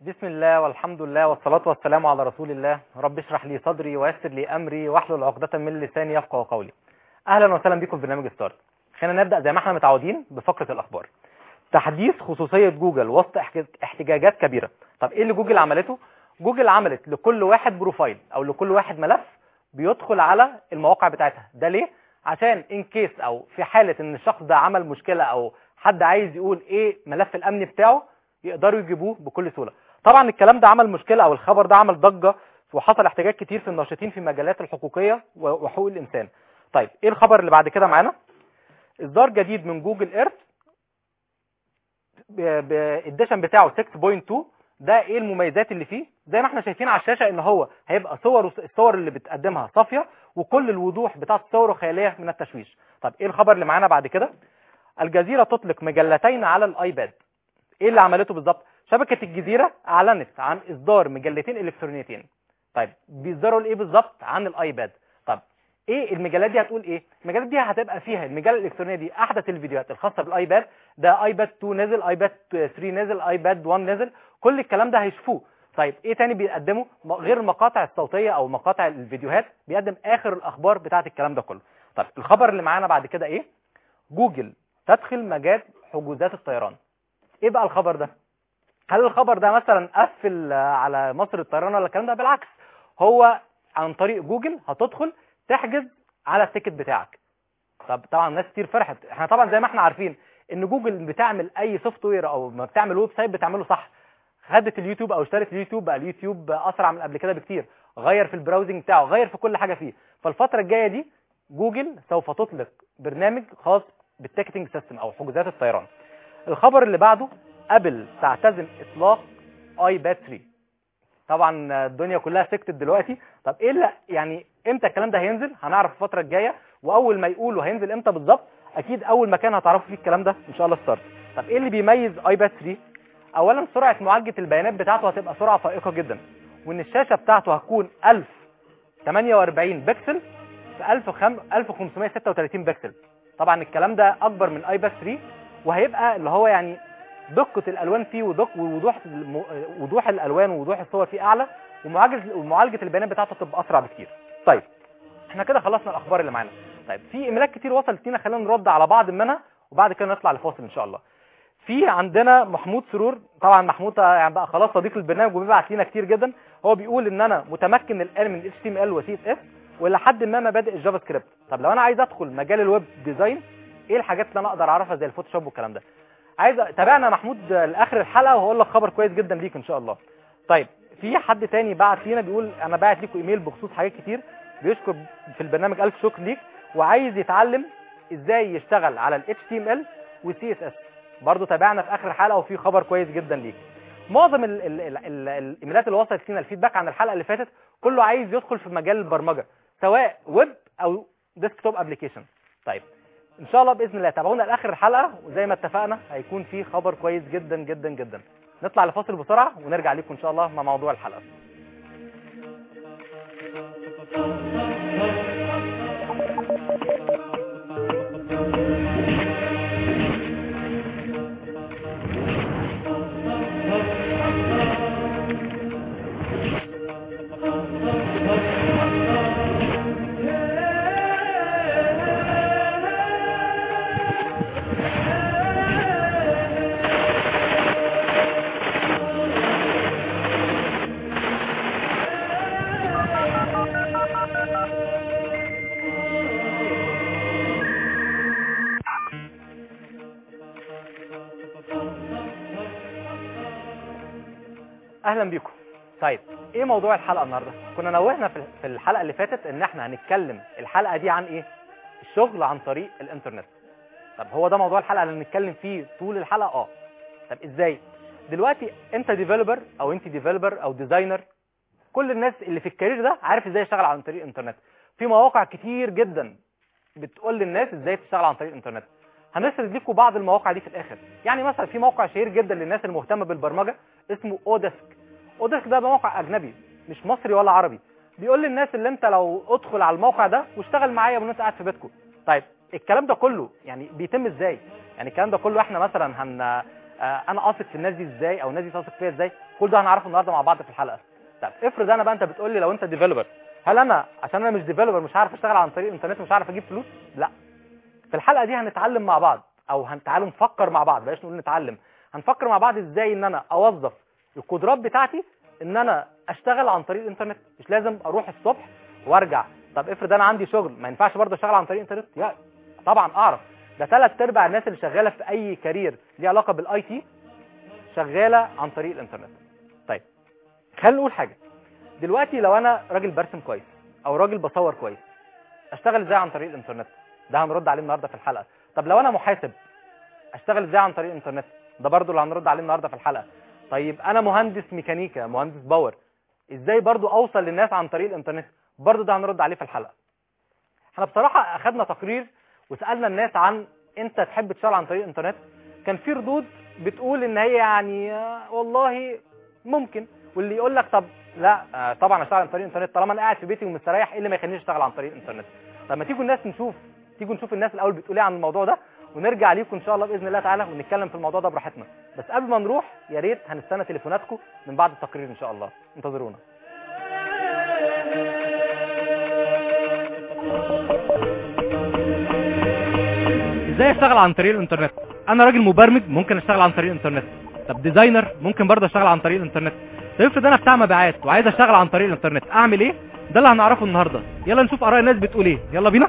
بسم الله والحمد لله والصلاة والسلام على رسول الله. رب اشرح لي صدري ويسر لي أمري واحلل عقدة من لساني يفقهوا قولي. أهلا وسهلا بكم في برنامج ستارت. خلينا نبدأ زي ما احنا متعودين بفقرة الأخبار. تحديث خصوصية جوجل وسط احتجاجات كبيرة. طب ايه اللي جوجل عملته؟ جوجل عملت لكل واحد بروفايل أو لكل واحد ملف بيدخل على المواقع بتاعتها. ده ليه؟ عشان ان كيس أو في حالة ان الشخص ده عمل مشكلة أو حد عايز يقول ايه ملف الأمن بتاعه يقدروا يجيبوه بكل سهولة. طبعا الكلام ده عمل مشكلة او الخبر ده عمل ضجة وحصل احتجاج كتير في الناشطين في مجالات الحقوقية وحقوق الانسان. طيب ايه الخبر اللي بعد كده معانا؟ اصدار جديد من جوجل ايرث بالاديشن بتاعه 6.2. ده ايه المميزات اللي فيه؟ زي ما احنا شايفين على الشاشة ان هو هيبقى الصور اللي بتقدمها صافية وكل الوضوح بتاعت الصور خالية من التشويش. طب ايه الخبر اللي معانا بعد كده؟ الجزيرة تطلق مجلتين على الايباد. ايه اللي عملته بالظبط؟ شبكة الجزيرة اعلنت عن اصدار مجلتين الكترونيتين. طيب بيصدروا الايه بالظبط؟ عن الايباد. طب ايه المجلات دي؟ هتقول ايه؟ المجلات دي هتبقى فيها المجله الالكترونيه دي احدث الفيديوهات الخاصه بالايباد. ده ايباد 2 نزل، ايباد 3 نزل، ايباد 1 نزل، كل الكلام ده هيشوفوه. طيب ايه تاني بيقدمه غير المقاطع الصوتيه او مقاطع الفيديوهات؟ بيقدم اخر الاخبار بتاعه الكلام ده كله. طب الخبر اللي معانا بعد كده ايه؟ جوجل تدخل مجال حجوزات الطيران. ايه بقى الخبر ده؟ هل الخبر ده مثلا قفل على مصر الطيران ولا الكلام ده؟ بالعكس، هو عن طريق جوجل هتدخل تحجز على التيكت بتاعك. طب طبعا ناس كتير فرحت. احنا طبعا زي ما احنا عارفين ان جوجل بتعمل اي سوفت وير او ما بتعمل ويب سايت بتعمله صح. خدت اليوتيوب او اشترت اليوتيوب، بقى اليوتيوب اسرع من قبل كده بكتير، غير في البراوزنج بتاعه، غير في كل حاجه فيه. فالفتره الجايه دي جوجل سوف تطلق برنامج خاص بالتيكتنج سيستم او حجوزات الطيران. الخبر اللي بعده، ابل تعتزم اطلاق ايباد 3. طبعا الدنيا كلها سكتت دلوقتي. طب ايه اللي يعني امتى الكلام ده هينزل؟ هنعرف الفتره الجايه، واول ما يقولوا هينزل امتى بالظبط اكيد اول مكان هتعرفوا فيه الكلام ده ان شاء الله ستارت. طب ايه اللي بيميز ايباد 3؟ اولا سرعه معالجه البيانات بتاعته هتبقى سرعه فائقه جدا، وان الشاشه بتاعته هتكون 1048 بكسل في 1536 بكسل. طبعا الكلام ده اكبر من ايباد 3، وهيبقى اللي هو يعني دقة الالوان فيه ووضوح الالوان ووضوح الصور فيه اعلى، ومعالجة البيانات بتاعته تبقى اسرع بكتير. طيب احنا كده خلصنا الاخبار اللي معانا. طيب في ايميلات كتير وصلت لينا، خلينا نرد على بعض منها وبعد كده نطلع لفاصل ان شاء الله. في عندنا محمود سرور. طبعا محمود يعني بقى خلاص صديق البرنامج وبيبعت لنا كتير جدا. هو بيقول ان انا متمكن الان من HTML و CSS والى حد ما مبادئ الجافا سكريبت. طب لو انا عايز ادخل مجال الويب ديزاين، ايه الحاجات اللي انا اقدر اعرفها زي الفوتوشوب والكلام ده؟ عايز تابعنا محمود لاخر الحلقه وهقول لك خبر كويس جدا ليك ان شاء الله. طيب في حد تاني بعت لينا بيقول انا باعت لكم ايميل بخصوص حاجات كتير، بيشكر في البرنامج الف شكر ليك، وعايز يتعلم ازاي يشتغل على ال HTML و CSS. برضه تابعنا في اخر الحلقه وفي خبر كويس جدا ليك. معظم الايميلات اللي وصلت لنا الفيدباك عن الحلقه اللي فاتت كله عايز يدخل في مجال البرمجه سواء ويب او ديسكتوب ابلكيشن. طيب ان شاء الله باذن الله تابعونا لاخر الحلقه، وزي ما اتفقنا هيكون في خبر كويس جدا جدا جدا. نطلع لفاصل بسرعه ونرجع لكم ان شاء الله مع موضوع الحلقه. اهلا بيكم. طيب ايه موضوع الحلقه النهارده؟ كنا نوهنا في الحلقه اللي فاتت ان احنا هنتكلم الحلقه دي عن ايه؟ الشغل عن طريق الانترنت. طب هو ده موضوع الحلقه اللي هنتكلم فيه طول الحلقه؟ طب ازاي؟ دلوقتي انت ديفلوبر او انت ديفلوبر او ديزاينر، كل الناس اللي في الكارير ده عارف ازاي يشتغل عن طريق الانترنت. في مواقع كتير جدا بتقول للناس ازاي تشتغل عن طريق الانترنت. هنسرد لكم بعض المواقع دي في الاخر. يعني مثلا في موقع شهير جدا للناس المهتمه بالبرمجه اسمه اوديسك. اوديسك ده موقع اجنبي مش مصري ولا عربي، بيقول للناس اللي انت لو ادخل على الموقع ده واشتغل معايا وانت قاعد في بيتكم. طيب الكلام ده كله يعني بيتم ازاي؟ يعني الكلام ده كله احنا مثلا انا اثق في الناس دي ازاي او الناس دي تثق فيا ازاي. كل ده هنعرفه النهارده مع بعض في الحلقه. طب افرض انا بقى، انت بتقول لي لو انت ديفلوبر، هل انا عشان انا مش ديفلوبر مش عارف اشتغل عن طريق الانترنت مش عارف اجيب فلوس؟ لا. في الحلقه دي هنتعلم مع بعض، او هنتعلم نفكر مع بعض، بلاش نقول نتعلم، هنفكر مع بعض ازاي ان انا اوظف القدرات بتاعتي ان انا اشتغل عن طريق الانترنت. مش لازم اروح الصبح وارجع. طب افرض انا عندي شغل ما ينفعش برضه اشتغل عن طريق الانترنت؟ يا طبعا اعرف. ده 3/4 الناس اللي شغاله في اي كارير ليه علاقه بالاي تي شغاله عن طريق الانترنت. طيب خلينا نقول حاجه. دلوقتي لو انا راجل برسم كويس او راجل بصور كويس، اشتغل ازاي عن طريق الانترنت؟ ده هنرد عليه النهارده في الحلقه. طب لو انا محاسب، اشتغل ازاي عن طريق الانترنت؟ ده برضو اللي هنرد عليه النهارده في الحلقه. طيب انا مهندس ميكانيكا، مهندس باور، ازاي برضو اوصل للناس عن طريق الانترنت؟ برضو ده هنرد عليه في الحلقه. احنا بصراحه اخدنا تقرير وسالنا الناس عن انت تحب تشتغل عن طريق الانترنت. كان في ردود بتقول ان هي يعني والله ممكن، واللي يقول لك طب لا طبعا اشتغل عن طريق الانترنت طالما انا قاعد في بيتي ومستريح، ايه اللي ما يخلينيش اشتغل عن طريق الانترنت؟ طب ما تيجوا نشوف الناس الاول بتقول ايه عن الموضوع ده، ونرجع ليكم ان شاء الله باذن الله تعالى ونتكلم في الموضوع ده براحتنا. بس قبل ما نروح يا ريت هنستنى تليفوناتكم من بعد التقرير ان شاء الله. انتظرونا. ازاي اشتغل عن طريق الانترنت؟ انا راجل مبرمج ممكن اشتغل عن طريق الانترنت. طب ديزاينر ممكن برضه اشتغل عن طريق الانترنت. طب افرض انا بتاع مبيعات وعايز اشتغل عن طريق الانترنت، اعمل ايه؟ ده اللي هنعرفه النهارده. يلا نشوف اراء الناس بتقول ايه. يلا بينا.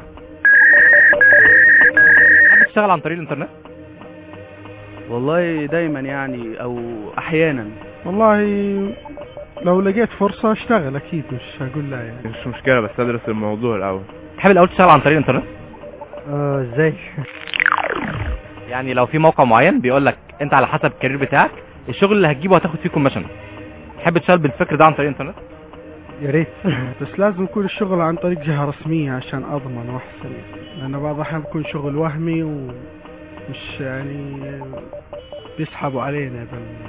حابب تشتغل عن طريق الانترنت؟ والله دايما يعني او احيانا. والله لو لقيت فرصة اشتغل اكيد، مش هقول لا يعني. مش مشكلة بس ادرس الموضوع الاول. تحب الاول تشتغل عن طريق الانترنت؟ ازاي؟ يعني لو في موقع معين بيقول لك انت على حسب الكارير بتاعك الشغل اللي هتجيبه هتاخد فيه كوميشن، تحب تشتغل بالفكر ده عن طريق الانترنت؟ يا ريت. بس لازم يكون الشغل عن طريق جهة رسمية عشان اضمن واحسن، لان بعض الاحيان بيكون شغل وهمي ومش يعني بيسحبوا علينا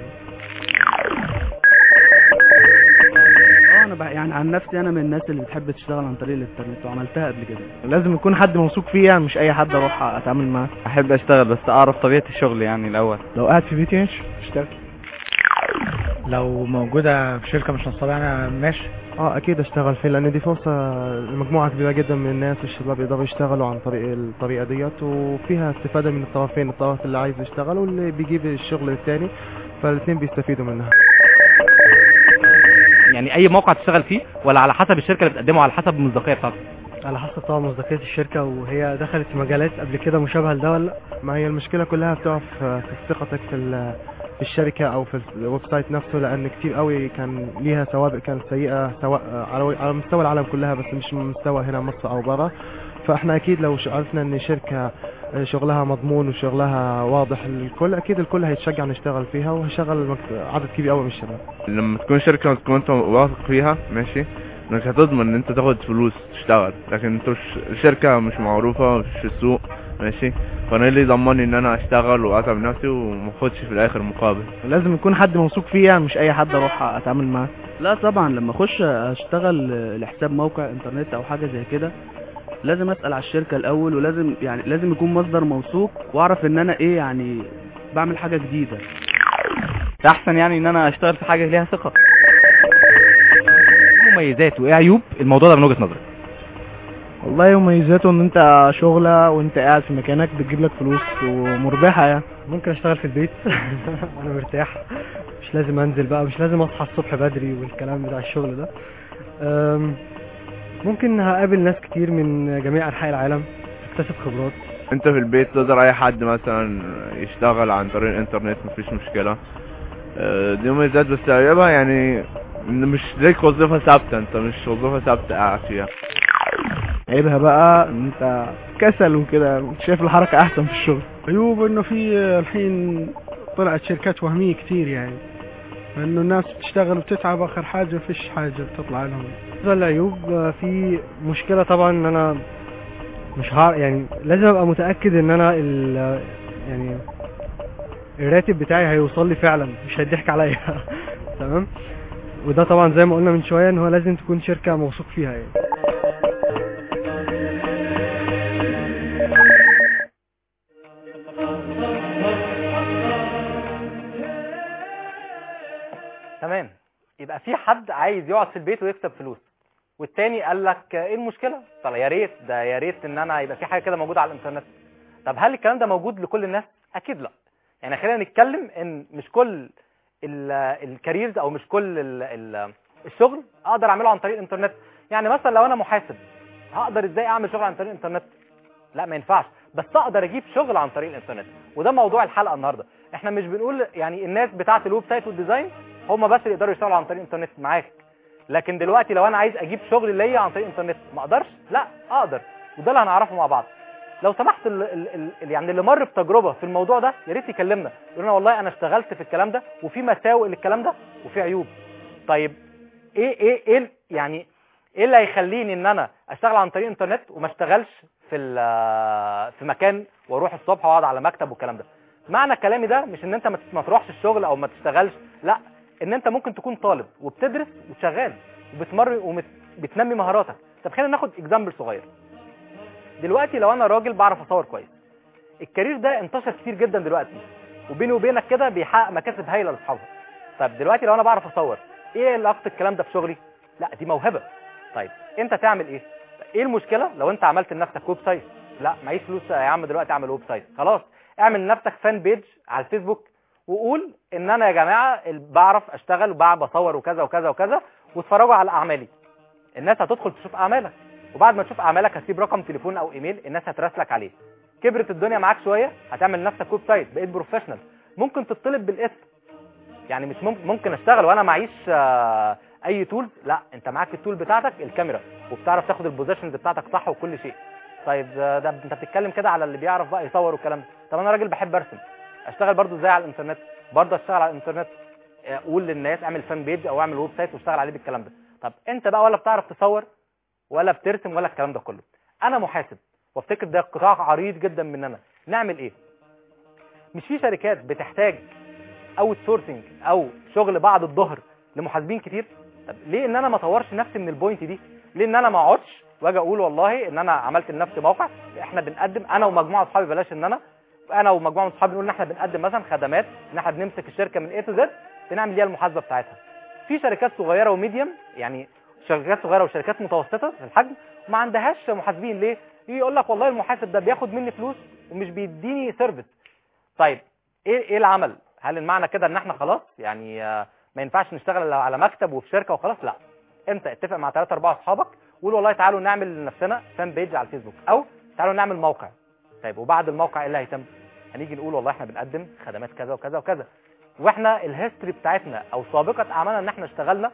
انا يعني عن نفسي انا من الناس اللي بتحب تشتغل عن طريق الانترنت وعملتها قبل كده. لازم يكون حد موثوق فيه يعني، مش اي حد اروح اتعامل معاه. احب اشتغل بس اعرف طبيعة الشغل يعني الاول. لو قاعد في بيتي ماشي اشتغل. لو موجودة في شركة مش نصابة انا ماشي. اكيد اشتغل فيه، لان دي فرصة لمجموعة كبيرة جدا من الناس الشباب يقدروا يشتغلوا عن طريق الطريقة ديت، وفيها استفادة من الطرفين، الطرف اللي عايز يشتغل واللي بيجيب الشغل الثاني، فالاثنين بيستفيدوا منها. يعني اي موقع تشتغل فيه ولا على حسب الشركة اللي بتقدمه، على حسب المصداقية بتاعته؟ على حسب طبعا مصداقية الشركة، وهي دخلت في مجالات قبل كده مشابهة لده ولا لا. ما هي المشكلة كلها بتقف في ثقتك في الشركة او في الويب سايت نفسه، لان كتير قوي كان ليها سوابق كانت سيئة، سواء على مستوى العالم كلها بس مش مستوى هنا مصر او برا. فاحنا اكيد لو عرفنا ان شركة شغلها مضمون وشغلها واضح للكل، اكيد الكل هيتشجع نشتغل فيها، وهيشغل عدد كبير قوي من الشباب. لما تكون شركة تكون انت واثق فيها ماشي، انك هتضمن ان انت تاخد فلوس تشتغل، لكن انت الشركة مش معروفة مش في السوق ماشي، فانا اللي يضمني ان انا اشتغل واتعب نفسي وما اخدش في الاخر مقابل. لازم يكون حد موثوق فيه يعني، مش اي حد اروح اتعامل معاه. لا طبعا لما اخش اشتغل لحساب موقع انترنت او حاجة زي كده لازم اسال على الشركه الاول، ولازم يعني لازم يكون مصدر موثوق واعرف ان انا ايه يعني بعمل حاجه جديده. احسن يعني ان انا اشتغل في حاجه ليها ثقه. مميزات وايه عيوب الموضوع ده من وجهة نظرك؟ والله مميزاته ان انت شغلة وانت قاعد في مكانك بتجيب لك فلوس ومربحة يعني. ممكن اشتغل في البيت وانا مرتاح، مش لازم انزل بقى، مش لازم اصحى الصبح بدري والكلام بتاع الشغل ده. ممكن هقابل ناس كتير من جميع انحاء العالم، اكتسب خبرات. انت في البيت تقدر اي حد مثلا يشتغل عن طريق الانترنت مفيش مشكلة. دي مميزات، بس عيوبها يعني مش ليك وظيفة ثابتة، انت مش وظيفة ثابتة قاعد فيها. عيبها بقى ان انت كسل وكده، شايف الحركة احسن في الشغل. عيوب انه في الحين طلعت شركات وهمية كتير يعني، انه الناس بتشتغل وبتتعب، اخر حاجة مفيش حاجة بتطلع لهم. العيوب في مشكلة طبعا ان انا مش يعني لازم ابقى متأكد ان انا يعني الراتب بتاعي هيوصل لي فعلا، مش هيضحك عليا. تمام. وده طبعا زي ما قلنا من شوية ان هو لازم تكون شركة موثوق فيها يعني. تمام. يبقى في حد عايز يقعد في البيت ويكسب فلوس، والتاني قال لك ايه المشكله؟ طب يا ريت، ده يا ريت ان انا يبقى في حاجه كده موجوده على الانترنت. طب هل الكلام ده موجود لكل الناس؟ اكيد لا. يعني خلينا نتكلم ان مش كل الكاريرز او مش كل الشغل اقدر اعمله عن طريق الانترنت. يعني مثلا لو انا محاسب، هقدر ازاي اعمل شغل عن طريق الانترنت؟ لا ما ينفعش. بس اقدر اجيب شغل عن طريق الانترنت، وده موضوع الحلقه النهارده. احنا مش بنقول يعني الناس بتاعه الويب سايت والديزاين هم بس اللي يقدروا يشتغلوا عن طريق الانترنت، معاك. لكن دلوقتي لو انا عايز اجيب شغل ليا عن طريق الانترنت ما اقدرش؟ لا اقدر، وده اللي هنعرفه مع بعض. لو سمحت يعني اللي مر بتجربه في الموضوع ده يا ريت يكلمنا، يقول لنا والله انا اشتغلت في الكلام ده وفي مساوئ للكلام ده وفي عيوب. طيب ايه يعني ايه اللي هيخليني ان انا اشتغل عن طريق الانترنت وما اشتغلش في مكان واروح الصبح واقعد على مكتب والكلام ده؟ معنى كلامي ده مش ان انت ما تروحش الشغل او ما تشتغلش، لا، ان انت ممكن تكون طالب وبتدرس وشغال وبتنمي مهاراتك. طب خلينا ناخد اكزامبل صغير. دلوقتي لو انا راجل بعرف اصور كويس، الكارير ده انتشر كتير جدا دلوقتي، وبيني وبينك كده بيحقق مكاسب هايله لاصحابه. طب دلوقتي لو انا بعرف اصور، ايه علاقه الكلام ده بشغلي؟ لا دي موهبه. طيب انت تعمل ايه؟ ايه المشكله لو انت عملت لنفسك ويب سايت؟ لا معيش فلوس يا عم دلوقتي اعمل ويب سايت، خلاص اعمل لنفسك فان بيج على الفيسبوك وقول ان انا يا جماعه بعرف اشتغل وبعرف اصور وكذا وكذا وكذا، واتفرجوا على اعمالي. الناس هتدخل تشوف اعمالك، وبعد ما تشوف اعمالك هتسيب رقم تليفون او ايميل الناس هتراسلك عليه. كبرت الدنيا معاك شويه هتعمل لنفسك ويب سايت، بقيت بروفيشنال، ممكن تطلب بالاسم. يعني مش ممكن اشتغل وانا معيش اي تول؟ لا، انت معاك التول بتاعتك الكاميرا، وبتعرف تاخد البوزيشنز بتاعتك صح وكل شيء. طيب ده انت بتتكلم كده على اللي بيعرف بقى يصور والكلام ده. طب انا راجل بحب ارسم، اشتغل برضو ازاي على الانترنت؟ برضو اشتغل على الانترنت، قول للناس اعمل فان بيج او اعمل ويب سايت واشتغل عليه بالكلام ده. طب انت بقى ولا بتعرف تصور ولا بترسم ولا الكلام ده كله. انا محاسب وافتكر ده قطاع عريض جدا مننا، نعمل ايه؟ مش في شركات بتحتاج اوت سورسنج او شغل بعد الظهر لمحاسبين كتير؟ طب ليه ان انا ما اطورش نفسي من البوينت دي؟ ليه ان انا ما اقعدش واجي اقول والله ان انا عملت لنفسي موقع احنا بنقدم، انا ومجموعه اصحابي، بلاش ان انا ومجموعه من اصحابي نقول ان احنا بنقدم مثلا خدمات، ان احنا بنمسك الشركه من A to Z بنعمل ليها المحاسبه بتاعتها. في شركات صغيره وميديم، يعني شركات صغيره وشركات متوسطه في الحجم ما عندهاش محاسبين. ليه؟ يقول لك والله المحاسب ده بياخد مني فلوس ومش بيديني سيرفيس. طيب ايه العمل؟ هل المعنى كده ان احنا خلاص يعني ما ينفعش نشتغل على مكتب وفي شركه وخلاص؟ لا، انت اتفق مع 3 4 اصحابك وقول والله تعالوا نعمل لنفسنا فان بيج على الفيسبوك، او تعالوا نعمل موقع. طيب وبعد الموقع ايه اللي هيتم؟ هنيجي نقول والله احنا بنقدم خدمات كذا وكذا وكذا، واحنا الهيستوري بتاعتنا او سابقه اعمالنا ان احنا اشتغلنا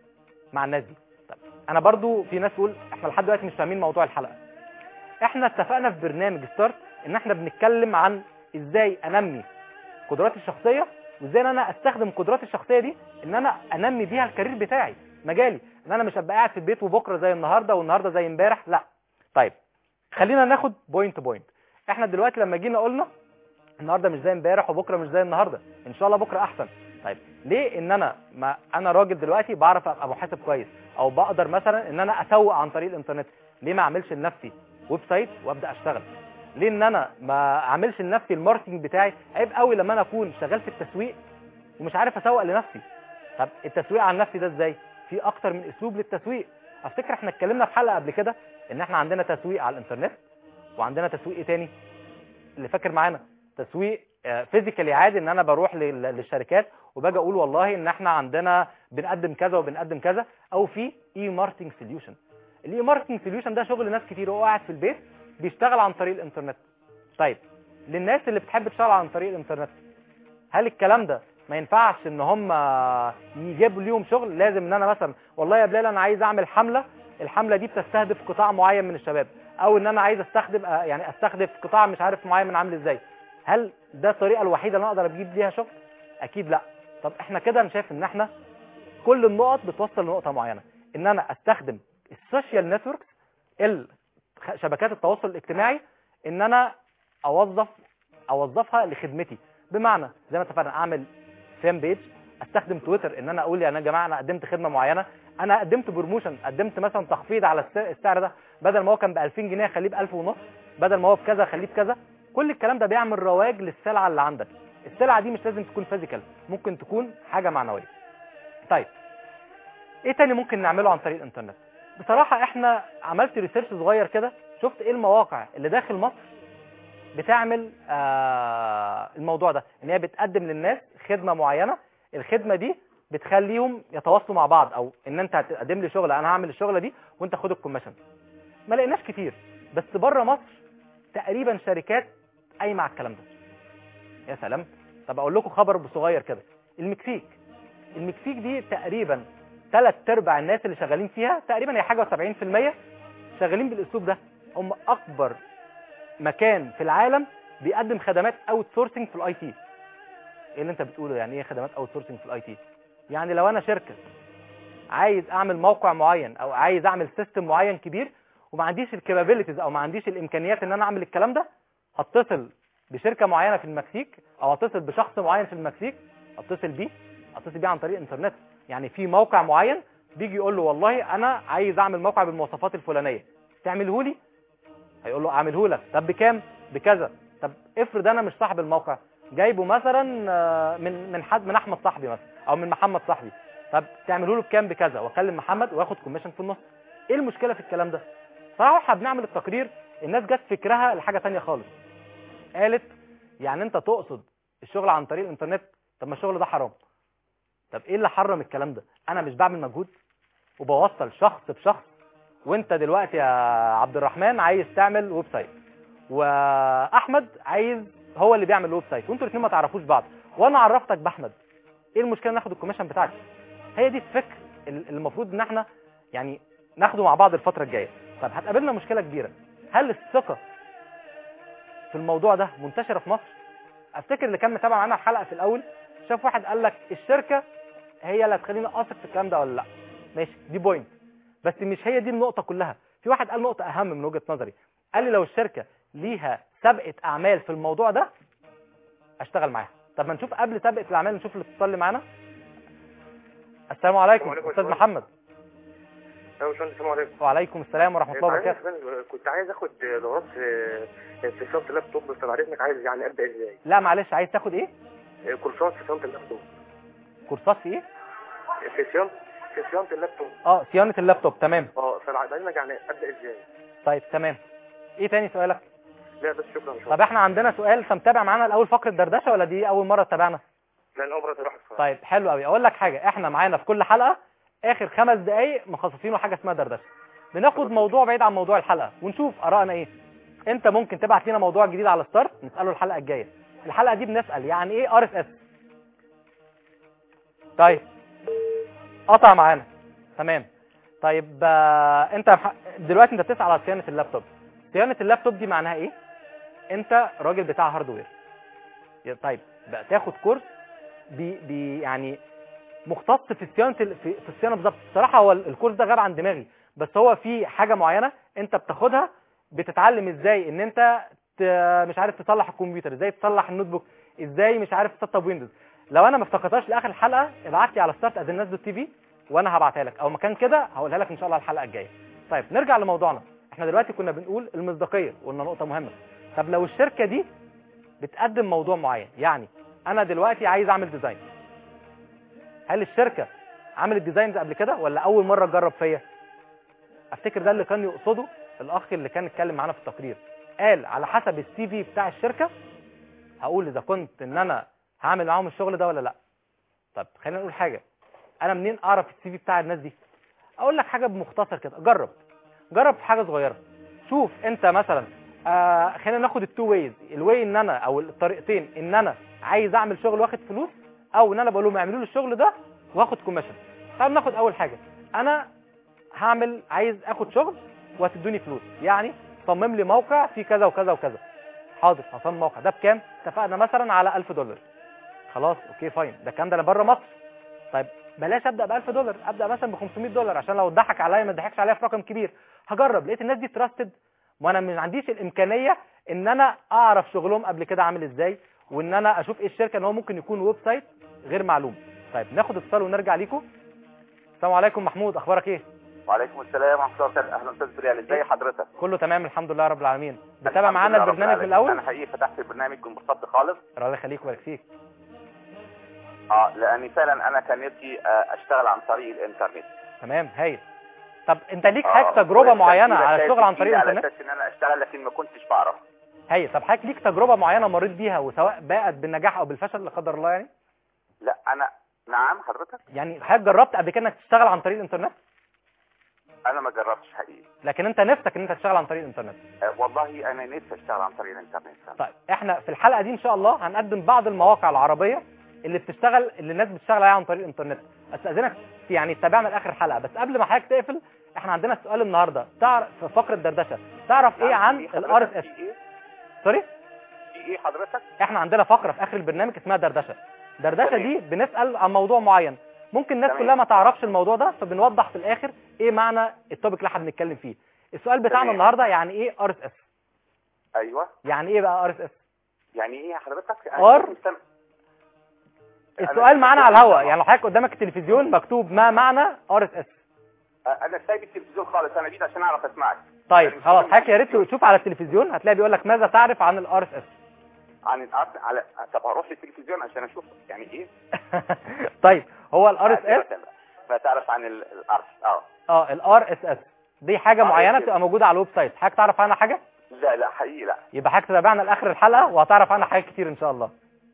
مع الناس دي. طب انا برضو في ناس تقول احنا لحد دلوقتي مش فاهمين موضوع الحلقه. احنا اتفقنا في برنامج ستارت ان احنا بنتكلم عن ازاي انمي قدراتي الشخصيه، وازاي ان انا استخدم قدراتي الشخصيه دي ان انا انمي بيها الكارير بتاعي، مجالي، ان انا مش ابقى قاعد في البيت وبكره زي النهارده والنهارده زي امبارح. لا. طيب خلينا ناخد بوينت بوينت. احنا دلوقتي لما جينا قلنا النهارده مش زي امبارح وبكره مش زي النهارده، ان شاء الله بكره احسن. طيب ليه ان انا راجل دلوقتي بعرف ابقى محاسب كويس، او بقدر مثلا ان انا اسوق عن طريق الانترنت، ليه ما اعملش لنفسي ويب سايت وابدا اشتغل؟ ليه ان انا ما اعملش لنفسي الماركتنج بتاعي؟ عيب قوي لما انا اكون شغال في التسويق ومش عارف اسوق لنفسي. طب التسويق عن نفسي ده ازاي؟ في اكتر من اسلوب للتسويق. افتكر احنا اتكلمنا في حلقه قبل كده ان احنا عندنا تسويق على الانترنت، وعندنا تسويق ايه تاني اللي فاكر معانا؟ تسويق فيزيكالي عادي، ان انا بروح للشركات وباجي اقول والله ان احنا عندنا بنقدم كذا وبنقدم كذا، او في اي ماركتنج سوليوشن. الاي ماركتنج سوليوشن ده شغل ناس كتير وهو قاعد في البيت بيشتغل عن طريق الانترنت. طيب للناس اللي بتحب تشتغل عن طريق الانترنت، هل الكلام ده ما ينفعش ان هم يجيبوا ليهم شغل؟ لازم ان انا مثلا والله يا بلال انا عايز اعمل حمله، الحمله دي بتستهدف قطاع معين من الشباب، او ان انا عايز استخدم قطاع مش عارف معين من عامل ازاي، هل ده الطريقه الوحيده اللي انا اقدر اجيب ليها شغل؟ اكيد لا. طب احنا كده انا شايف ان احنا كل النقط بتوصل لنقطه معينه، ان انا استخدم السوشيال نتوركس، شبكات التواصل الاجتماعي، ان انا اوظفها لخدمتي. بمعنى زي ما اتفقنا اعمل فان بيج، استخدم تويتر ان انا اقول يا جماعه انا قدمت خدمه معينه، انا قدمت بروموشن، قدمت مثلا تخفيض على السعر ده، بدل ما هو كان ب 2000 جنيه اخليه ب 1500، بدل ما هو بكذا اخليه بكذا. كل الكلام ده بيعمل رواج للسلعه اللي عندك. السلعه دي مش لازم تكون فيزيكال، ممكن تكون حاجه معنويه. طيب ايه تاني ممكن نعمله عن طريق الانترنت؟ بصراحة احنا عملت ريسيرش صغير كده، شفت ايه المواقع اللي داخل مصر بتعمل الموضوع ده، ان هي بتقدم للناس خدمة معينة، الخدمة دي بتخليهم يتواصلوا مع بعض، او ان انت هتقدم لي شغلة انا هعمل الشغلة دي وانت خد الكوميشن. ما لقيناش كتير، بس بره مصر تقريبا شركات قايمة على الكلام ده. يا سلام. طب اقول لكم خبر صغير كده، المكسيك دي تقريبا 3/4 الناس اللي شغالين فيها تقريبا هي حاجه و70% شغالين بالاسلوب ده. هم اكبر مكان في العالم بيقدم خدمات اوت سورسنج في الاي تي. ايه اللي انت بتقوله؟ يعني ايه خدمات اوت سورسنج في الاي تي؟ يعني لو انا شركه عايز اعمل موقع معين او عايز اعمل سيستم معين كبير وما عنديش الكابابيلتيز او ما عنديش الامكانيات ان انا اعمل الكلام ده، هتصل بشركه معينه في المكسيك او هتصل بشخص معين في المكسيك، اتصل بيه عن طريق الانترنت. يعني في موقع معين بيجي يقول له والله انا عايز اعمل موقع بالمواصفات الفلانيه، تعمله لي؟ هيقول له اعمله لك. طب بكام؟ بكذا. طب افرض انا مش صاحب الموقع، جايبه مثلا من احمد صاحبي مثلا او من محمد صاحبي، طب تعمله له بكام؟ بكذا، واكلم محمد واخد كوميشن في النص. ايه المشكله في الكلام ده؟ صراحه احنا بنعمل التقرير، الناس جت فكرها لحاجه ثانيه خالص. قالت يعني انت تقصد الشغل عن طريق الانترنت؟ طب ما الشغل ده حرام. طب ايه اللي حرم الكلام ده؟ انا مش بعمل مجهود وبوصل شخص بشخص، وانت دلوقتي يا عبد الرحمن عايز تعمل ويب سايت واحمد عايز هو اللي بيعمل الويب سايت، وانتوا الاثنين ما تعرفوش بعض، وانا عرفتك باحمد، ايه المشكله ناخد الكوميشن بتاعتي؟ هي دي الفكر المفروض ان احنا يعني ناخده مع بعض الفتره الجايه. طب هتقابلنا مشكله كبيره، هل الثقه في الموضوع ده منتشره في مصر؟ افتكر اللي كان متابع معانا الحلقه في الاول شاف واحد قال لك الشركه هي اللي هتخليني اثق في الكلام ده ولا لا. ماشي، دي بوينت، بس مش هي دي النقطه كلها. في واحد قال نقطه اهم من وجهه نظري، قال لي لو الشركه ليها سابقه اعمال في الموضوع ده اشتغل معاها. طب ما نشوف قبل سابقه الاعمال، نشوف الاتصال اللي معانا. السلام عليكم استاذ محمد. السلام عليكم. وعليكم السلام ورحمه الله وبركاته. كنت عايز اخد دورات في صيانه اللابتوب، بس بعد اذنك عايز يعني ابدا ازاي؟ لا معلش، عايز تاخد ايه؟ كورسات في صيانه اللابتوب. كورسات في ايه؟ في صيانه اللابتوب. صيانه اللابتوب، تمام. فبعد اذنك يعني ابدا ازاي؟ طيب تمام. ايه تاني سؤالك؟ لا بس شكرا. طب احنا عندنا سؤال، انت متابع معانا الاول فقره دردشه ولا دي اول مره تتابعنا؟ لا اول مره تروح. طيب حلو قوي. اقول لك حاجه، احنا معانا في كل حلقه اخر 5 دقائق مخصصينه حاجه اسمها دردشه، بناخد موضوع بعيد عن موضوع الحلقه ونشوف ارائنا ايه. انت ممكن تبعت لنا موضوع جديد على ستارت نساله الحلقه الجايه. الحلقه دي بنسال يعني ايه ار اس اس. طيب قطع معانا، تمام. طيب انت دلوقتي انت بتسال على صيانه اللابتوب. صيانه اللابتوب دي معناها ايه؟ انت راجل بتاع هاردوير، طيب بقى تاخد كورس يعني مختص في صيانه في الصيانه بالظبط. الصراحه هو الكورس ده غاب عن دماغي، بس هو في حاجه معينه انت بتاخدها، بتتعلم ازاي ان انت مش عارف تصلح الكمبيوتر، ازاي تصلح النوت بوك، ازاي مش عارف تسطب ويندوز. لو انا ما افتكرتهاش لاخر الحلقه ابعت لي على start@الناس.tv وانا هبعتها لك، او مكان كده هقولها لك ان شاء الله الحلقه الجايه. طيب نرجع لموضوعنا. احنا دلوقتي كنا بنقول المصداقيه، وقلنا نقطه مهمه. طب لو الشركه دي بتقدم موضوع معين، يعني انا دلوقتي عايز اعمل ديزاين، هل الشركه عملت ديزاينز قبل كده ولا اول مره تجرب فيا؟ افتكر ده اللي كان يقصده الاخ اللي كان اتكلم معانا في التقرير، قال على حسب السي في بتاع الشركه هقول اذا كنت ان انا هعمل معاهم الشغل ده ولا لا. طب خلينا نقول حاجه، انا منين اعرف السي في بتاع الناس دي؟ اقول لك حاجه بمختصر كده، جرب في حاجه صغيره. شوف انت مثلا خلينا ناخد التو ويز، الواي ان انا او الطريقتين، ان انا عايز اعمل شغل واخد فلوس، او ان انا بقول لهم اعملوا لي الشغل ده واخد كوميشن. طب ناخد اول حاجه، انا عايز اخد شغل وهتدوني فلوس، يعني صمم لي موقع فيه كذا وكذا وكذا. حاضر، هصمم موقع ده بكام؟ اتفقنا مثلا على $1000. خلاص اوكي فاين، ده الكلام ده بره مصر. طيب بلاش ابدا $1000، ابدا مثلا $500 عشان لو اتضحك عليا ما اتضحكش عليا في رقم كبير. هجرب، لقيت الناس دي تراستد وانا ما عنديش الامكانيه ان انا اعرف شغلهم قبل كده عامل ازاي، وان انا اشوف ايه الشركه، ان هو ممكن يكون ويب سايت غير معلوم. طيب ناخد اتصال ونرجع ليكم. السلام عليكم محمود، اخبارك ايه؟ وعليكم السلام ورحمه الله وبركاته. اهلا استاذ بلال، ازي حضرتك؟ كله تمام الحمد لله رب العالمين. بتابع معانا البرنامج من الاول؟ انا حقيقي فتحت البرنامج كنت بفضل خالص. الله يخليك ويبارك فيك. لاني فعلا انا كان نفسي اشتغل عن طريق الانترنت. تمام، هايل. طب انت ليك حاجه تجربه معينه على الشغل عن طريق الانترنت؟ على اساس ان انا اشتغل لكن ما كنتش بعرف. هايل. طب حضرتك ليك تجربه معينه مريت بيها وسواء باءت بالنجاح او بالفشل لا قدر الله يعني؟ لا انا نعم حضرتك. يعني حضرتك جربت قبل كده انك تشتغل عن طريق الانترنت؟ انا ما جربتش حقيقي. لكن انت نفسك ان انت تشتغل عن طريق الانترنت؟ والله انا نفسي اشتغل عن طريق الانترنت. طيب احنا في الحلقه دي ان شاء الله هنقدم بعض المواقع العربيه اللي بتشتغل، اللي الناس بتشتغل عليها عن طريق الانترنت. استاذنك يعني تتابعنا لاخر الحلقه، بس قبل ما حضرتك تقفل احنا عندنا سؤال النهارده. تعرف في فقره دردشه تعرف ايه عن الار اس اس؟ سوري؟ في ايه حضرتك؟ احنا عندنا فقره في اخر البرنامج اسمها دردشه. دردشه دي بنسال عن موضوع معين، ممكن الناس كلها ما تعرفش الموضوع ده، فبنوضح في الاخر ايه معنى التوبيك اللي احنا بنتكلم فيه. السؤال بتاعنا النهارده يعني ايه ار اس اس؟ ايوه. يعني ايه بقى ار اس اس؟ يعني ايه حضرتك؟ السؤال معانا على الهواء، يعني لو حضرتك قدامك التلفزيون مكتوب ما معنى ار اس اس. انا سايب التلفزيون خالص، انا جيت عشان اعرف اسمعك. طيب خلاص حضرتك يا ريت تشوف على التلفزيون هتلاقي بيقول لك ماذا تعرف عن الار اس اس. عن الار على طب هروح للتلفزيون عشان اشوف يعني ايه. طيب هو الار اس اس فتعرف عن الار الار اس اس دي حاجه معينه بتبقى موجوده على الويب سايت. حضرتك تعرف عنها حاجه؟ لا حقيقي لا. يبقى حضرتك تتابعنا لاخر الحلقه وهتعرف عنها حاجات كتير ان شاء الله.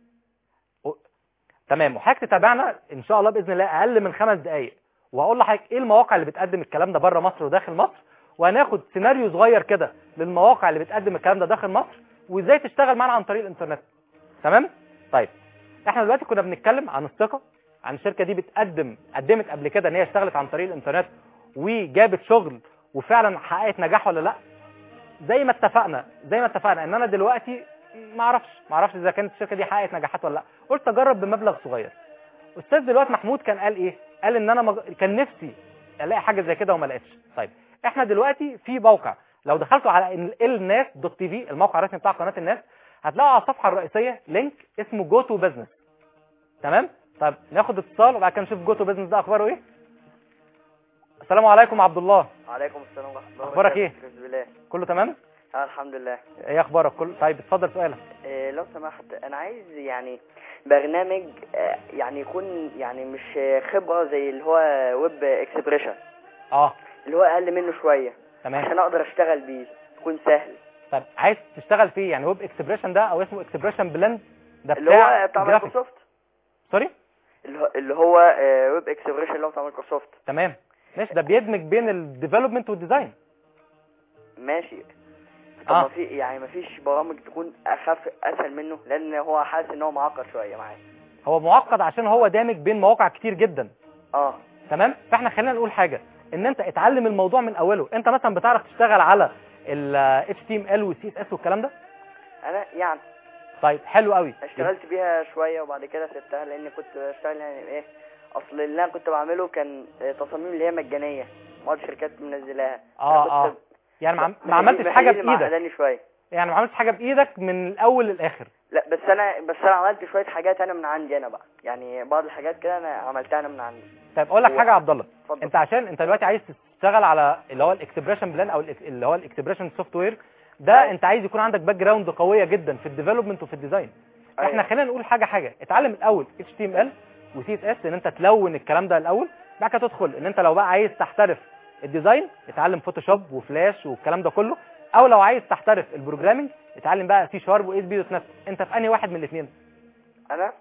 تمام. وحضرتك تتابعنا ان شاء الله باذن الله اقل من 5 دقائق، وهقول لحضرتك ايه المواقع اللي بتقدم الكلام ده بره مصر وداخل مصر، وهناخد سيناريو صغير كده للمواقع اللي بتقدم الكلام ده داخل مصر وازاي تشتغل معانا عن طريق الانترنت. تمام؟ طيب احنا دلوقتي كنا بنتكلم عن الثقه، عن الشركه دي قدمت قبل كده ان هي اشتغلت عن طريق الانترنت وجابت شغل وفعلا حققت نجاح ولا لا. زي ما اتفقنا ان انا دلوقتي ما اعرفش اذا كانت الشركه دي حققت نجاحات ولا لا. قلت اجرب بمبلغ صغير. استاذ دلوقتي محمود كان قال ايه؟ قال ان انا كان نفسي الاقي حاجه زي كده وما لقيتش. طيب احنا دلوقتي في موقع لو دخلتوا على الناس.tv الموقع الرسمي بتاع قناه الناس هتلاقوا على الصفحه الرئيسيه لينك اسمه جو تو بزنس. تمام؟ طيب ناخد اتصال وبعد كده نشوف جو تو بزنس ده اخباره ايه. السلام عليكم عبد الله. وعليكم السلام ورحمه الله. اخبارك ايه؟ بالله كله تمام؟ الحمد لله. ايه اخبارك كله؟ طيب اتفضل سؤالك. لو سمحت انا عايز يعني برنامج يعني يكون يعني مش خبره زي اللي هو ويب اكسبريشن. اللي هو اقل منه شويه. تمام. عشان اقدر اشتغل بيه يكون سهل. طيب عايز تشتغل فيه يعني ويب اكسبريشن ده او اسمه اكسبريشن بلند ده اللي هو بتاع مايكروسوفت. سوري؟ اللي هو ويب اكسبريشن اللي هو بتاع مايكروسوفت. تمام ماشي. ده بيدمج بين الديفلوبمنت والديزاين. ماشي. طب ما في يعني ما فيش برامج تكون اسهل منه؟ لان هو حاسس ان هو معقد شويه معايا. هو معقد عشان هو دامج بين مواقع كتير جدا. تمام. فاحنا خلينا نقول حاجه ان انت اتعلم الموضوع من اوله. انت مثلا بتعرف تشتغل على ال HTML وال CSS والكلام ده؟ انا يعني طيب حلو قوي. اشتغلت بيها شويه وبعد كده سبتها لان كنت بشتغل يعني ايه، اصل اللي انا كنت بعمله كان تصاميم اللي هي مجانيه بعض الشركات منزلاها. يعني ما عملتش حاجه بايدك شويه. يعني ما عملتش حاجه بايدك من الاول للاخر. لا بس انا عملت شويه حاجات انا من عندي انا بقى، يعني بعض الحاجات كده انا عملتها انا من عندي. طيب اقول لك حاجه يا عبد الله. انت عشان انت دلوقتي عايز تشتغل على اللي هو الاكسبريشن بلان او اللي هو الاكسبريشن سوفت وير ده انت عايز يكون عندك باك جراوند قويه جدا في الديفلوبمنت وفي الديزاين. احنا خلينا نقول حاجه اتعلم الاول HTML و CSS ان انت تلون الكلام ده الاول، بعد كده تدخل ان انت لو بقى عايز تحترف الديزاين اتعلم فوتوشوب وفلاش والكلام ده كله، او لو عايز تحترف البروجرامينج اتعلم بقى C# و ASP.NET. انت في انهي واحد من الاثنين؟ انا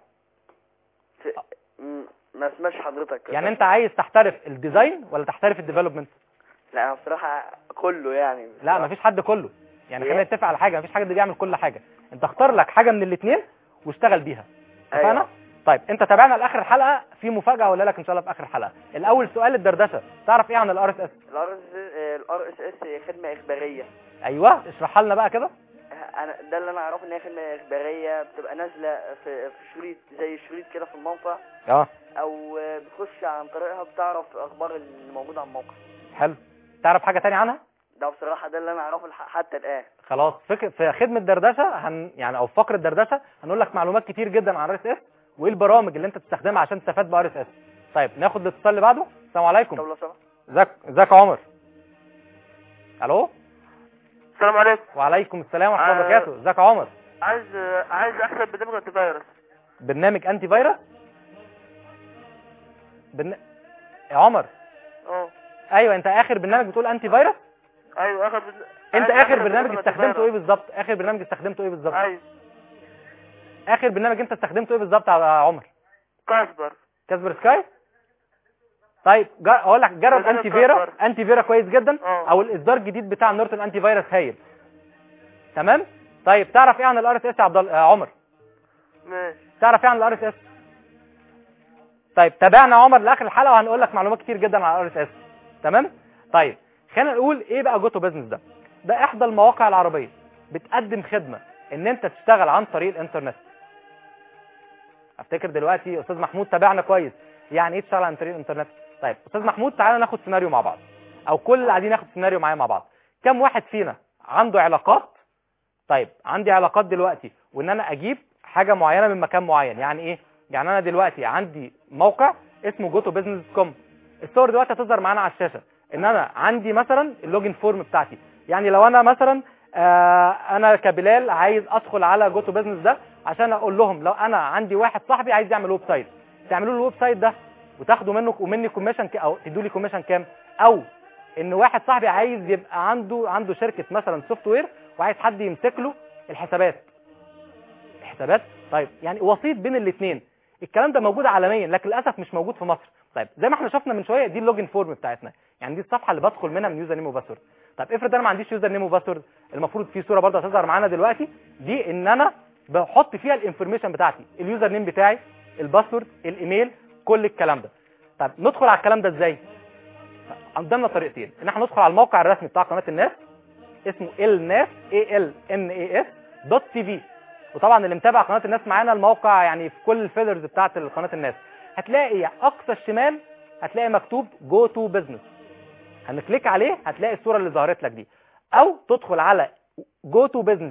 ما اسمعش حضرتك. يعني انت عايز تحترف الديزاين ولا تحترف الديفلوبمنت؟ لا انا بصراحه كله يعني بصراحة. لا مفيش حد كله، يعني خلينا نتفق على حاجه، مفيش حد بيعمل كل حاجه. انت اختار لك حاجه من الاثنين واشتغل بيها. اتفقنا؟ طيب انت تابعنا لاخر الحلقه، في مفاجاه ولا لك ان شاء الله في اخر الحلقه. الاول سؤال الدردشه، تعرف ايه عن الار اس اس؟ الار اس اس خدمه اخباريه. ايوه اشرحها لنا بقى كده. انا ده اللي انا اعرفه ان هي خدمه اخباريه بتبقى نازله في شريط زي شريط كده في الموقع. او بتخش عن طريقها بتعرف اخبار اللي موجوده على الموقع. حلو. تعرف حاجه ثانيه عنها؟ ده بصراحه ده اللي انا اعرفه حتى الان. خلاص في خدمه دردشه يعني او في فقره دردشه هنقول لك معلومات كتير جدا عن ار اس اس وايه البرامج اللي انت تستخدمها عشان تستفاد بار اس اس. طيب ناخد الاتصال اللي بعده. السلام عليكم. ازيك يا عمر؟ الو السلام عليكم. وعليكم السلام ورحمه الله وبركاته. ازيك يا عمر؟ عايز احسب برنامج انتي فيروس. برنامج انتي فيروس؟ يا عمر اه ايوه انت اخر برنامج بتقول انتي فيروس. ايوه انت اخر برنامج استخدمته ايه بالظبط؟ اخر برنامج استخدمته ايه بالظبط؟ ايوه اخر برنامج انت استخدمته ايه بالظبط يا عمر؟ كاسبر سكاي. طيب اقول لك جرب انتي فيرا كويس جدا. او الاصدار الجديد بتاع نورتون انتي فيروس هايل. تمام. طيب تعرف ايه عن الار اس اس يا عمر؟ ماشي. تعرف ايه عن الار اس اس؟ طيب تابعنا يا عمر لاخر الحلقه وهنقول لك معلومات كتير جدا عن الار اس اس. تمام. طيب خلينا نقول ايه بقى جوتو بيزنس ده. ده احدى المواقع العربيه بتقدم خدمه ان انت تشتغل عن طريق الانترنت. افتكر دلوقتي استاذ محمود تابعنا كويس. يعني ايه تشتغل عن طريق الانترنت؟ طيب استاذ محمود تعالى ناخد سيناريو مع بعض، او كل اللي قاعدين ناخد سيناريو معايا مع بعض. كم واحد فينا عنده علاقات؟ طيب عندي علاقات دلوقتي وان انا اجيب حاجه معينه من مكان معين. يعني ايه؟ يعني انا دلوقتي عندي موقع اسمه gotobusiness.com. الصور دلوقتي هتظهر معانا على الشاشه ان انا عندي مثلا اللوجن فورم بتاعتي. يعني لو انا مثلا انا كبلال عايز ادخل على جوتو بيزنس ده عشان اقول لهم لو انا عندي واحد صاحبي عايز يعمل ويب سايت، تعملوا له الويب سايت ده وتاخدوا منه ومني كوميشن او تدوا لي كوميشن كام. او ان واحد صاحبي عايز يبقى عنده شركه مثلا سوفت وير وعايز حد يمسك له الحسابات. طيب يعني وسيط بين الاثنين. الكلام ده موجود عالميا لكن للاسف مش موجود في مصر. طيب زي ما احنا شفنا من شويه دي اللوجن فورم بتاعتنا. يعني دي الصفحه اللي بدخل منها من يوزر نيم وباسورد. طب افرض انا ما عنديش يوزر نيم وباسورد، المفروض في صوره برضه هتظهر معانا دلوقتي دي ان انا بحط فيها الانفورميشن بتاعتي، اليوزر نيم بتاعي، الباسورد، الايميل، كل الكلام ده. طب ندخل على الكلام ده ازاي؟ عندنا طريقتين. ان احنا ندخل على الموقع الرسمي بتاع قناه الناس اسمه elnas.tv. وطبعا اللي متابع قناه الناس معانا الموقع يعني في كل الفيلرز بتاعت قناه الناس هتلاقي اقصى الشمال هتلاقي مكتوب جو تو بزنس. هنكليك عليه هتلاقي الصوره اللي ظهرت لك دي. او تدخل على جو تو بزنس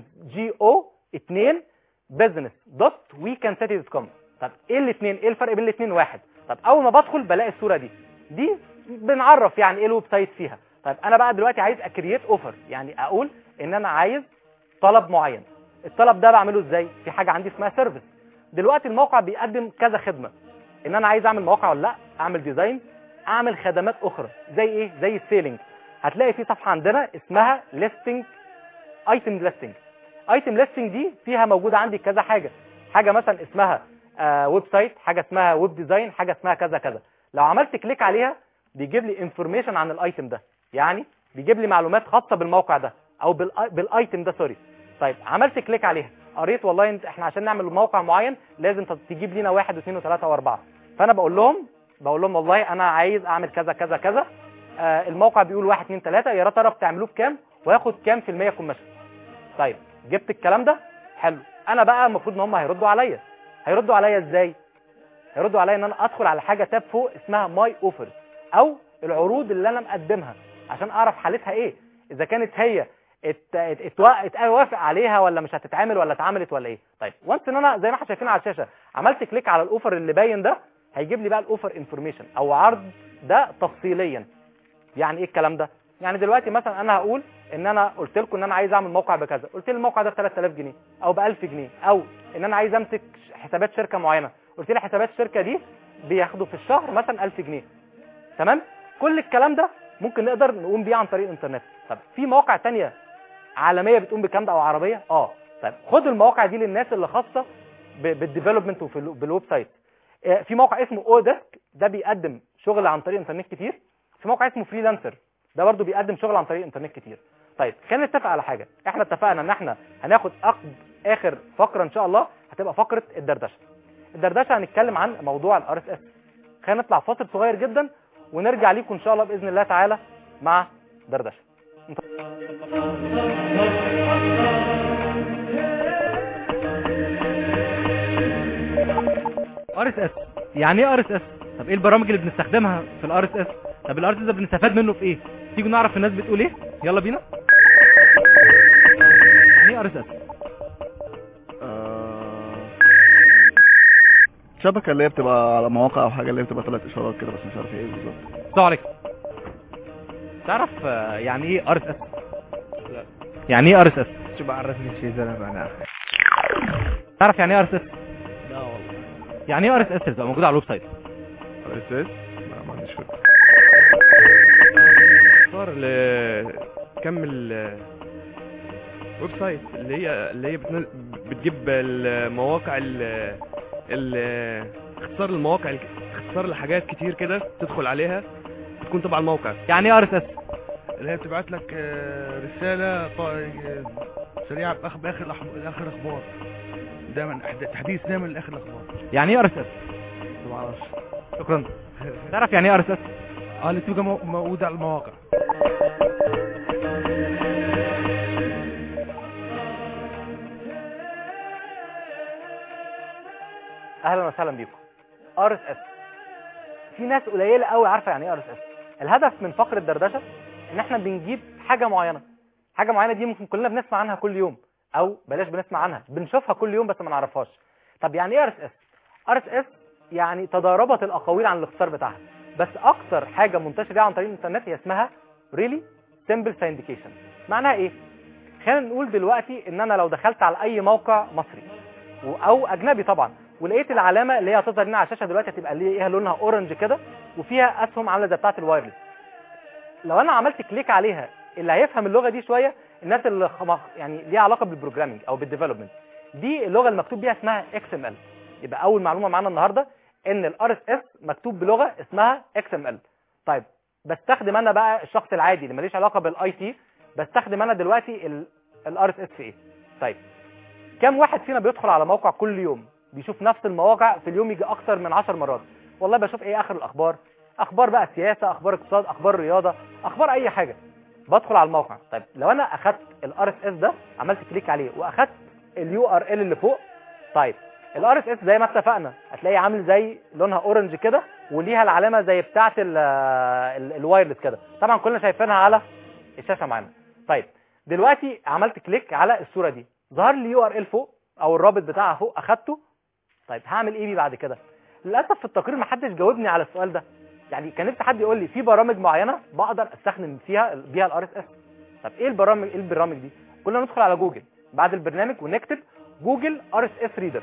GO2 business.wecancity.com. طب ايه الاثنين؟ ايه الفرق بين الاثنين؟ واحد. طب اول ما بدخل بلاقي الصوره دي بنعرف يعني ايه الويب سايت فيها. طيب انا بقى دلوقتي عايز اكرييت اوفر، يعني اقول ان انا عايز طلب معين. الطلب ده بعمله ازاي؟ في حاجه عندي اسمها سيرفيس. دلوقتي الموقع بيقدم كذا خدمه. ان انا عايز اعمل موقع ولا لا، اعمل ديزاين، اعمل خدمات اخرى زي ايه؟ زي السيلينج. هتلاقي في صفحه عندنا اسمها ليستنج، ايتم ليستنج. ايتم ليستنج دي فيها موجوده عندي كذا حاجه مثلا اسمها ويب سايت، حاجه اسمها ويب ديزاين، حاجه اسمها كذا كذا. لو عملت كليك عليها بيجيب لي انفورميشن عن الايتم ده، يعني بيجيب لي معلومات خاصه بالموقع ده او بالايتم ده سوري. طيب عملت كليك عليها قريت والله احنا عشان نعمل موقع معين لازم تجيب لنا 1 و2 و3 و4. فانا بقول لهم والله انا عايز اعمل كذا كذا كذا. الموقع بيقول 1 2 3 يا ترى بتعملوه بكام وياخد كام في المية كوميشن. طيب جبت الكلام ده حلو. انا بقى المفروض ان هم هيردوا عليا ازاي؟ هيردوا عليا ان انا ادخل على حاجه تاب فوق اسمها ماي اوفرز او العروض اللي انا مقدمها عشان اعرف حالتها ايه، اذا كانت هي اتوافق عليها ولا مش هتتعمل ولا اتعملت ولا ايه. طيب وانس ان انا زي ما احنا شايفين على الشاشه عملت كليك على الاوفر اللي باين ده هيجيب لي بقى الاوفر انفورميشن او عرض ده تفصيليا. يعني ايه الكلام ده؟ يعني دلوقتي مثلا انا هقول ان انا قلت لكم ان انا عايز اعمل موقع بكذا، قلت لي الموقع ده ب 3000 جنيه او ب 1000 جنيه، او ان انا عايز امسك حسابات شركه معينه، قلت لي حسابات الشركه دي بياخدوا في الشهر مثلا 1000 جنيه. تمام؟ كل الكلام ده ممكن نقدر نقوم بيه عن طريق الانترنت. طب في مواقع ثانيه عالميه بتقوم بالكلام ده او عربيه؟ طيب خد المواقع دي للناس اللي خاصه بالديفلوبمنت وبالويب سايت. في موقع اسمه اوديسك ده بيقدم شغل عن طريق الانترنت كتير. في موقع اسمه فريلانسر ده برضو بيقدم شغل عن طريق الانترنت كتير. طيب خلينا نتفق على حاجه. احنا اتفقنا ان احنا هناخد اخر فقره ان شاء الله هتبقى فقره الدردشه هنتكلم عن موضوع الار اس اس. خلينا نطلع فاصل صغير جدا ونرجع ليكم ان شاء الله باذن الله تعالى مع دردشه. ار اس اس يعني ايه ار اس اس؟ طب ايه البرامج اللي بنستخدمها في الار اس اس؟ طب الار اس اس ده بنستفاد منه في ايه؟ تيجوا نعرف الناس بتقول ايه؟ يلا بينا. يعني ايه ار اس اس؟ شبكه اللي هي بتبقى على مواقع او حاجه اللي هي بتبقى 3 اشارات كده بس مش عارف ايه بالظبط. السلام عليكم. تعرف يعني ايه ار اس اس؟ لا. يعني ايه ار اس اس؟ شو بعرفني شيء زلمه انا. تعرف يعني ايه ار اس اس؟ لا والله. يعني ايه ار اس اس اللي موجود على الويب سايت؟ اساس ما عنديش فكره. اختار كمل ويب سايت اللي هي بتجيب المواقع اختصار المواقع، اختصار لحاجات كتير كده تدخل عليها تكون تبع الموقع. يعني ايه RSS؟ اللي هي بتبعت لك رساله سريعه باخر الاخبار، دايما تحديث دايما لاخر الاخبار. يعني ايه RSS؟ ما اعرفش. شكرا. تعرف يعني ايه RSS؟ اللي تبقى موجوده على المواقع. اهلا وسهلا بيكم. RSS في ناس قليله قوي عارفه يعني ايه RSS. الهدف من فقره الدردشه ان احنا بنجيب حاجه معينه دي ممكن كلنا بنسمع عنها كل يوم، او بلاش بنسمع عنها، بنشوفها كل يوم بس ما نعرفهاش. طب يعني ايه RSS يعني تضاربت الاقاويل عن الاختصار بتاعها، بس اكتر حاجه منتشره عن طريق الانترنت هي اسمها Really Simple Syndication. معناها ايه؟ خلينا نقول دلوقتي ان انا لو دخلت على اي موقع مصري او اجنبي طبعا، ولقيت العلامه اللي هي هتظهر لنا على الشاشه دلوقتي هتبقى ليها لونها اورنج كده وفيها اسهم عامله زي بتاعه الوايرلس. لو انا عملت كليك عليها، اللي هيفهم اللغه دي شويه الناس اللي يعني ليها علاقه بالبروجرامينج او بالديفلوبمنت، دي اللغه المكتوب بيها اسمها XML. يبقى اول معلومه معانا النهارده ان RSS مكتوب بلغه اسمها XML. طيب بستخدم انا بقى الشخص العادي اللي ماليش علاقه بالIT، بستخدم انا دلوقتي RSS في ايه؟ طيب كم واحد فينا بيدخل على موقع كل يوم بيشوف نفس المواقع في اليوم يجي اكتر من 10 مرات؟ والله بشوف ايه اخر الاخبار، اخبار بقى سياسه، اخبار اقتصاد، اخبار رياضه، اخبار اي حاجه، بدخل على الموقع. طيب لو انا اخدت RSS ده عملت كليك عليه واخدت URL اللي فوق، طيب RSS زي ما اتفقنا هتلاقيه عامل زي لونها اورنج كده وليها العلامه زي بتاعه الوايرلس كده، طبعا كلنا شايفينها على الشاشه معانا. طيب دلوقتي عملت كليك على الصوره دي، ظهر لي URL فوق او الرابط بتاعها فوق، اخدته. طيب هعمل ايه بيه بعد كده؟ للاسف في التقرير ما حدش جاوبني على السؤال ده. يعني كان نفسي حد يقول لي في برامج معينه بقدر استخدم بيها RSS. طب ايه البرامج دي؟ كلنا ندخل على جوجل بعد البرنامج ونكتب جوجل RSS ريدر.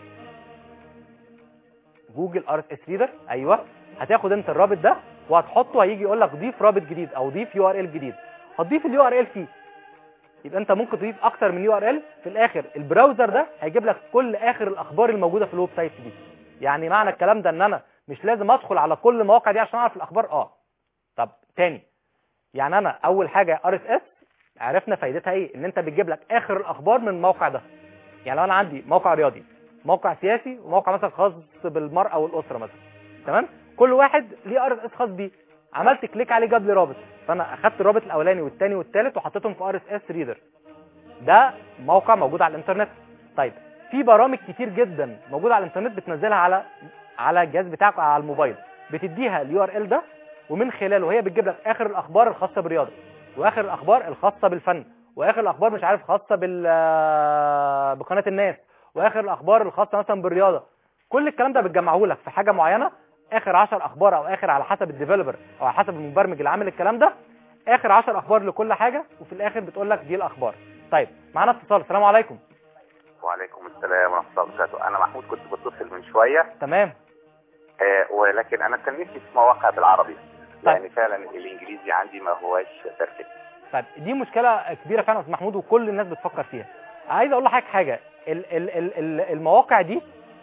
جوجل RSS ريدر، ايوه، هتاخد انت الرابط ده وهتحطه، هيجي يقول لك ضيف رابط جديد او ضيف URL جديد، هتضيف URL فيه. يبقى انت ممكن تضيف اكتر من URL، في الاخر البراوزر ده هيجيب لك كل اخر الاخبار الموجوده في الويب سايت دي. يعني معنى الكلام ده ان انا مش لازم ادخل على كل المواقع دي عشان اعرف الاخبار. طب تاني، يعني انا اول حاجه RSS عرفنا فايدتها ايه، ان انت بتجيب لك اخر الاخبار من الموقع ده. يعني لو انا عندي موقع رياضي، موقع سياسي، وموقع مثلا خاص بالمرأة والاسره مثلا، تمام، كل واحد ليه RSS خاص بيه، عملت كليك عليه جاب لي رابط، فانا اخدت الرابط الاولاني والثاني والثالث وحطيتهم في RSS ريدر. ده موقع موجود على الانترنت. طيب في برامج كتير جدا موجوده على الانترنت بتنزلها على الجهاز بتاعك على الموبايل، بتديها الURL ده، ومن خلاله هي بتجيب لك اخر الاخبار الخاصه بالرياضه، واخر الاخبار الخاصه بالفن، واخر الاخبار مش عارف خاصه بقناه الناس، واخر الاخبار الخاصه مثلا بالرياضه. كل الكلام ده بتجمعه لك في حاجه معينه، اخر 10 اخبار او اخر على حسب الديفلوبر او على حسب المبرمج اللي عامل الكلام ده، اخر 10 اخبار لكل حاجه، وفي الاخر بتقول لك دي الاخبار. طيب معانا اتصال. السلام عليكم. وعليكم السلام ورحمه الله وبركاته. انا محمود، كنت بتصل من شويه. تمام. ولكن انا كان نفسي في مواقع بالعربي. طيب. يعني فعلا الانجليزي عندي ما هواش بيرفكت. طيب دي مشكله كبيره فعلا يا استاذ محمود، وكل الناس بتفكر فيها. عايز اقول لحضرتك حاجه، المواقع دي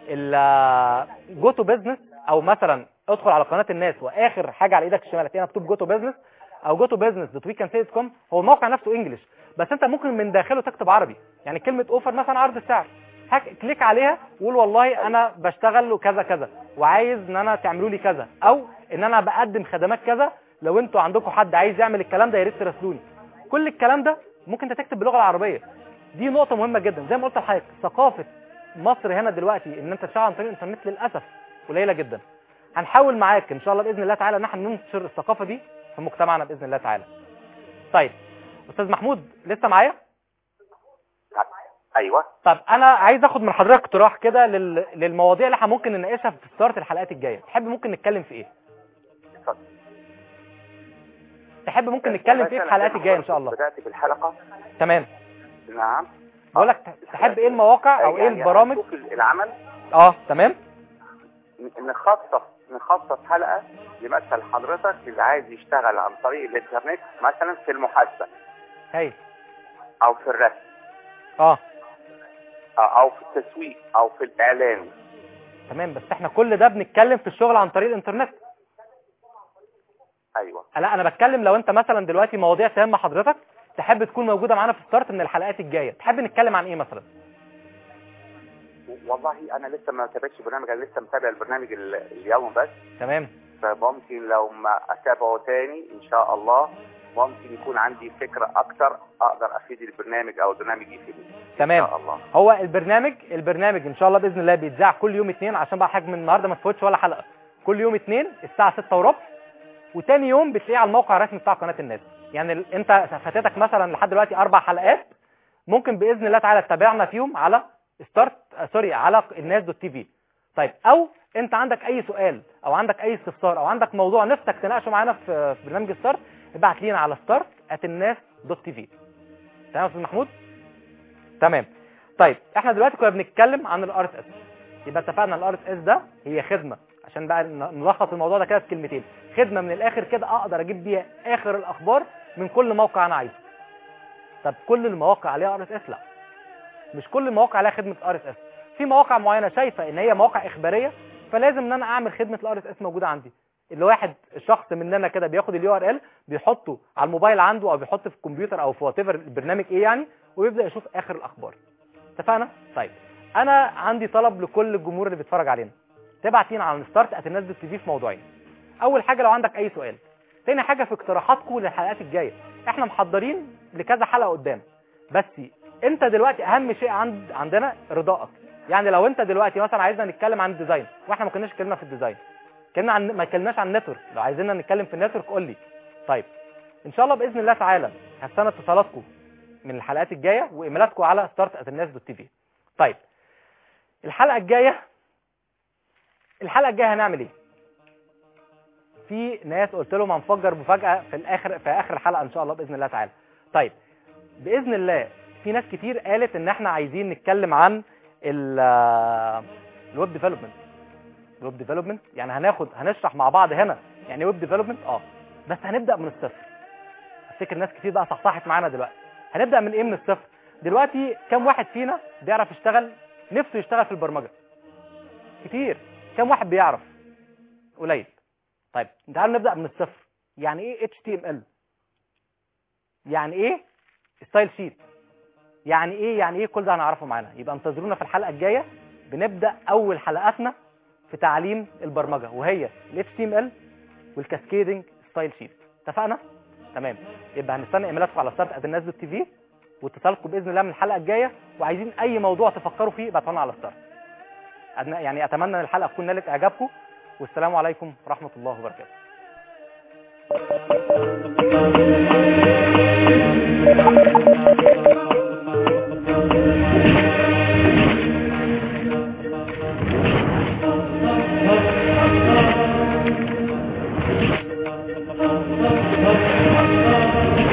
جو تو بزنس، او مثلا ادخل على قناه الناس واخر حاجه على ايدك الشمال هتلاقي مكتوب جو تو بزنس او جو تو business.wecansay.com. هو الموقع نفسه انجلش، بس انت ممكن من داخله تكتب عربي. يعني كلمه اوفر مثلا عرض السعر، كليك عليها وقول والله انا بشتغل كذا كذا وعايز ان انا تعملوا لي كذا، او ان انا بقدم خدمات كذا، لو انتوا عندكم حد عايز يعمل الكلام ده يا ريت تراسلوني. كل الكلام ده ممكن انت تكتب باللغه العربيه. دي نقطه مهمه جدا. زي ما قلت لحضرتك، ثقافه مصر هنا دلوقتي ان انت تشتغل عن طريق الانترنت للاسف قليله جدا. هنحاول معاك ان شاء الله باذن الله تعالى ان احنا ننشر الثقافه دي في مجتمعنا باذن الله تعالى. طيب استاذ محمود لسه معايا؟ ايوه. طب انا عايز اخد من حضرتك اقتراح كده للمواضيع اللي احنا ممكن نناقشها في ستارت الحلقات الجايه. تحب ممكن نتكلم في ايه؟ اتفضل. تحب ممكن نتكلم في ايه في الحلقات الجايه ان شاء الله؟ بدات بالحلقه. تمام. نعم. بقول لك تحب ايه المواقع او ايه البرامج؟ العمل. تمام. نخصص نخصص حلقه لمثل حضرتك اللي عايز يشتغل عن طريق الانترنت مثلا في المحاسبه هاي او في الرسم او في التسويق او في الاعلان. تمام، بس احنا كل ده بنتكلم في الشغل عن طريق الانترنت. ايوه. لا انا بتكلم لو انت مثلا دلوقتي مواضيع تهمه حضرتك تحب تكون موجوده معانا في ستارت من الحلقات الجايه، تحب نتكلم عن ايه مثلا؟ والله انا لسه ما تابعتش البرنامج، انا لسه متابع البرنامج اليوم بس. تمام. فممكن لو ما اتابعه تاني ان شاء الله ممكن يكون عندي فكره اكتر اقدر افيد البرنامج او البرنامج يفيدني. تمام. ان شاء الله. هو البرنامج ان شاء الله باذن الله بيتذاع كل يوم اثنين، عشان بقى حجم النهارده ما تفوتش ولا حلقه. كل يوم اثنين الساعه 6:15، وتاني يوم بتلاقيه على الموقع الرسمي بتاع قناه الناس. يعني انت فاتتك مثلا لحد دلوقتي 4 حلقات، ممكن باذن الله تعالى تتابعنا فيهم على على الناس.tv. طيب، او انت عندك اي سؤال او عندك اي استفسار او عندك موضوع نفسك تناقشه معانا في برنامج ستارت، ابعت لينا على start@الناس.tv. تمام يا استاذ محمود؟ تمام. طيب احنا دلوقتي كنا بنتكلم عن الار اس اس. يبقى اتفقنا الار اس اس ده هي خدمه، عشان بقى نلخص الموضوع ده كده في كلمتين، خدمه من الاخر كده اقدر اجيب بيها اخر الاخبار من كل موقع انا عايزه. طب كل المواقع عليها ار اس اس؟ لا، مش كل المواقع عليها خدمه ار اس اس. في مواقع معينه شايفه ان هي مواقع اخباريه، فلازم ان انا اعمل خدمه الار اس اس موجوده عندي. الشخص مننا كده بياخد اليو ار ال بيحطه على الموبايل عنده او بيحطه في الكمبيوتر او في وات ايفر البرنامج ايه يعني، ويبدا يشوف اخر الاخبار. اتفقنا؟ طيب انا عندي طلب لكل الجمهور اللي بيتفرج علينا، تبعت لينا على start@الناس.tv في موضوعين. اول حاجه لو عندك اي سؤال، تاني حاجه في اقتراحاتكم للحلقات الجايه. احنا محضرين لكذا حلقه قدام، بس انت دلوقتي اهم شيء عندنا رضاك. يعني لو انت دلوقتي مثلا عايزنا نتكلم عن الديزاين واحنا ما كناش اتكلمنا في الديزاين، ما اتكلمناش عن النتورك، لو عايزيننا نتكلم في النتورك قول لي. طيب ان شاء الله باذن الله تعالى هستنى اتصالاتكم من الحلقات الجايه وايميلاتكم على start@الناس.tv. طيب الحلقه الجايه هنعمل ايه؟ في ناس قلت لهم هنفجر مفاجاه في اخر الحلقه ان شاء الله باذن الله تعالى. طيب باذن الله في ناس كتير قالت ان احنا عايزين نتكلم عن الويب ديفلوبمنت. يعني هنشرح مع بعض هنا يعني ويب ديفلوبمنت، بس هنبدا من الصفر. افتكر ناس كتير بقى صحصحت معانا دلوقتي. هنبدا من ايه؟ من الصفر. دلوقتي كم واحد فينا بيعرف يشتغل، نفسه يشتغل في البرمجه؟ كتير. كم واحد بيعرف؟ قليل. طيب تعالوا نبدا من الصفر. يعني ايه HTML؟ يعني ايه ستايل شيت؟ يعني ايه كل ده هنعرفه معانا. يبقى انتظرونا في الحلقه الجايه، بنبدا اول حلقاتنا في تعليم البرمجه، وهي HTML والكاسكيدنج ستايل شيت. اتفقنا؟ تمام. يبقى هنستنى ايميلاتكم على start@الناس.tv واتصالكم باذن الله من الحلقه الجايه، وعايزين اي موضوع تفكروا فيه ابعتوا لنا على ستارت. يعني اتمنى ان الحلقه تكون نالت اعجابكم، والسلام عليكم ورحمه الله وبركاته.